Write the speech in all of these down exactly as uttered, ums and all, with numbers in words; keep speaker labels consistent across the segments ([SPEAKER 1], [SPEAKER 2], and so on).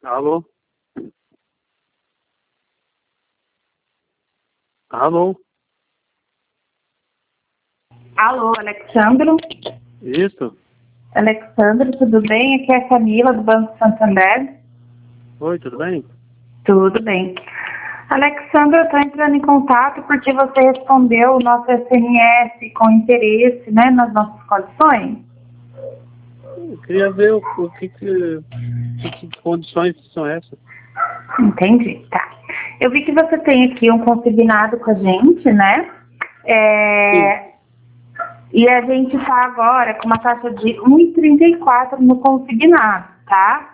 [SPEAKER 1] Alô? Alô?
[SPEAKER 2] Alô, Alexandro?
[SPEAKER 1] Isso?
[SPEAKER 2] Alexandro, tudo bem? Aqui é a Camila, do Banco Santander.
[SPEAKER 1] Oi, tudo bem?
[SPEAKER 2] Tudo bem. Alexandro, eu estou entrando em contato porque você respondeu o nosso S M S com interesse, né, nas nossas condições.
[SPEAKER 1] Eu queria ver o, o que, que, que, que condições são essas.
[SPEAKER 2] Entendi, tá. Eu vi que você tem aqui um consignado com a gente, né?
[SPEAKER 1] Sim.
[SPEAKER 2] É... E a gente está agora com uma taxa de um vírgula trinta e quatro no consignado, tá?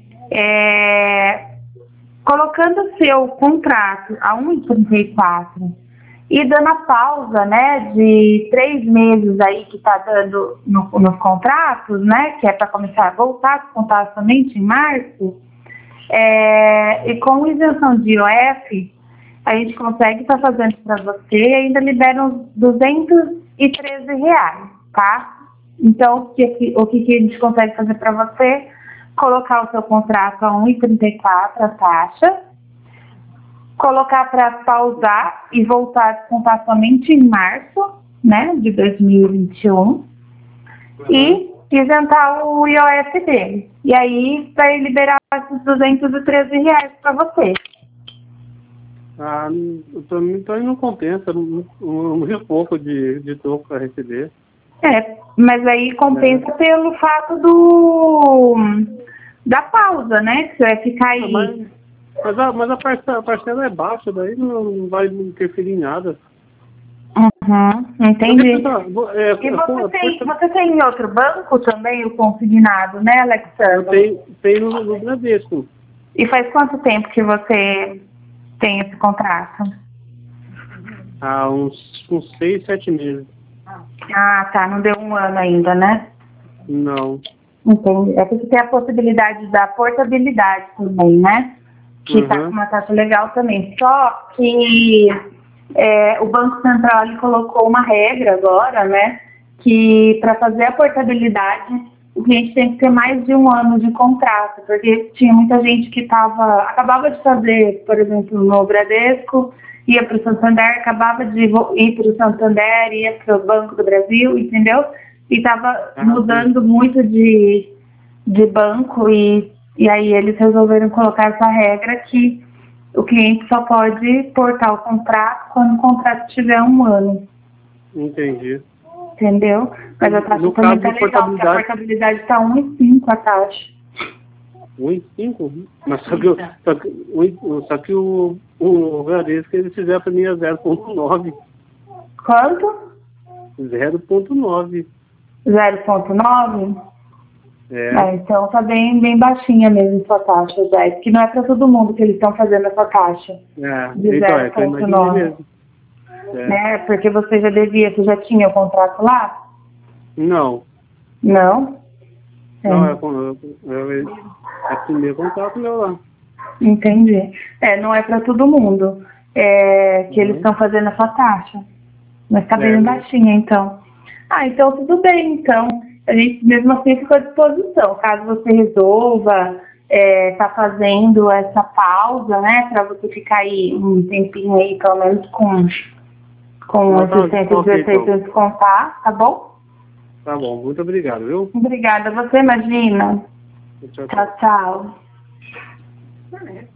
[SPEAKER 2] É... Colocando o seu contrato a um vírgula trinta e quatro e dando a pausa, né, de três meses aí que está dando no, nos contratos, né, que é para começar a voltar a contar somente em março, é, e com isenção de I O F, a gente consegue estar tá fazendo para você e ainda libera uns duzentos e treze reais, tá? Então, o que, o que a gente consegue fazer para você? Colocar o seu contrato a um vírgula trinta e quatro a taxa, colocar para pausar e voltar a descontar somente em março, né, de dois mil e vinte e um, uhum. E isentar o I O F dele. E aí vai liberar esses duzentos e treze reais para você.
[SPEAKER 1] Ah, para mim então não compensa, muito pouco de, de troco para receber.
[SPEAKER 2] É, mas aí compensa é. pelo fato do da pausa, né? Que você vai ficar aí.
[SPEAKER 1] Mas, mas, a, mas a, parcela, a parcela é baixa, daí não vai interferir em nada.
[SPEAKER 2] Uhum, entendi.
[SPEAKER 1] Pensar, é,
[SPEAKER 2] e você,
[SPEAKER 1] é,
[SPEAKER 2] tem,
[SPEAKER 1] é,
[SPEAKER 2] você tem em outro banco também o consignado, né, Alexandre?
[SPEAKER 1] Tem, tem no, no Bradesco.
[SPEAKER 2] E faz quanto tempo que você tem esse contrato?
[SPEAKER 1] Há uns, uns seis, sete meses.
[SPEAKER 2] Ah, tá. Não deu um ano ainda, né?
[SPEAKER 1] Não.
[SPEAKER 2] Entendi. É porque tem a possibilidade da portabilidade também, né? Que está
[SPEAKER 1] Uhum.
[SPEAKER 2] com uma taxa legal também. Só que é, o Banco Central ele colocou uma regra agora, né? Que para fazer a portabilidade, o cliente tem que ter mais de um ano de contrato, porque tinha muita gente que tava, acabava de fazer, por exemplo, no Bradesco, ia para o Santander, acabava de ir para o Santander, ia para o Banco do Brasil, entendeu? E estava
[SPEAKER 1] Ah,
[SPEAKER 2] mudando
[SPEAKER 1] sim.
[SPEAKER 2] muito de, de banco e, e aí eles resolveram colocar essa regra que o cliente só pode portar o contrato quando o contrato tiver um ano.
[SPEAKER 1] Entendi.
[SPEAKER 2] Entendeu? Mas a taxa
[SPEAKER 1] No
[SPEAKER 2] também
[SPEAKER 1] caso
[SPEAKER 2] tá
[SPEAKER 1] de
[SPEAKER 2] legal, porque a
[SPEAKER 1] portabilidade,
[SPEAKER 2] portabilidade está um vírgula cinco a taxa.
[SPEAKER 1] um vírgula cinco? Mas só que, o- só que, o, só que o, o Bradesco eles fizeram para mim a zero ponto nove.
[SPEAKER 2] Quanto?
[SPEAKER 1] zero ponto nove.
[SPEAKER 2] zero ponto nove?
[SPEAKER 1] É.
[SPEAKER 2] É, então tá bem, bem baixinha mesmo sua taxa, Zé. Porque não é para todo mundo que eles estão fazendo essa taxa
[SPEAKER 1] É.
[SPEAKER 2] de
[SPEAKER 1] Então, é que eu
[SPEAKER 2] zero ponto
[SPEAKER 1] imaginei
[SPEAKER 2] nove.
[SPEAKER 1] mesmo. É.
[SPEAKER 2] Né? Porque você já devia, você já tinha o contrato lá?
[SPEAKER 1] Não.
[SPEAKER 2] Não?
[SPEAKER 1] Não,
[SPEAKER 2] É.
[SPEAKER 1] é, com- eu, eu, eu, é o primeiro contato meu lá.
[SPEAKER 2] Entendi. É, não é para todo mundo é, que eles
[SPEAKER 1] Uhum.
[SPEAKER 2] estão fazendo essa taxa. Mas tá
[SPEAKER 1] É,
[SPEAKER 2] bem baixinha, então. Ah, então tudo bem, então. A gente mesmo assim fica à disposição. Caso você resolva é, tá fazendo essa pausa, né? Para você ficar aí um tempinho aí, pelo menos com, com
[SPEAKER 1] não, tá,
[SPEAKER 2] esses
[SPEAKER 1] tá
[SPEAKER 2] cento e
[SPEAKER 1] ok,
[SPEAKER 2] dezesseis
[SPEAKER 1] então.
[SPEAKER 2] para descontar, tá bom?
[SPEAKER 1] Tá bom, muito obrigado, viu?
[SPEAKER 2] Obrigada. Você imagina.
[SPEAKER 1] Tchau, tchau.
[SPEAKER 2] Tchau, tchau.